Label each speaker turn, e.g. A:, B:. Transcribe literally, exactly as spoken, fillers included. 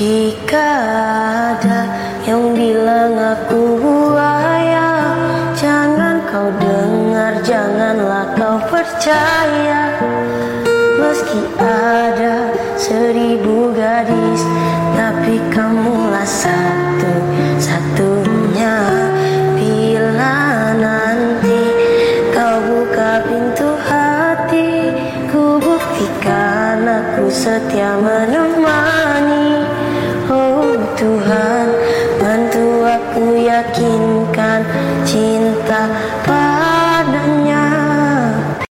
A: Jika ada yang bilang aku buaya, jangan kau dengar, janganlah kau percaya. Meski ada seribu gadis, tapi kamulah satu, satu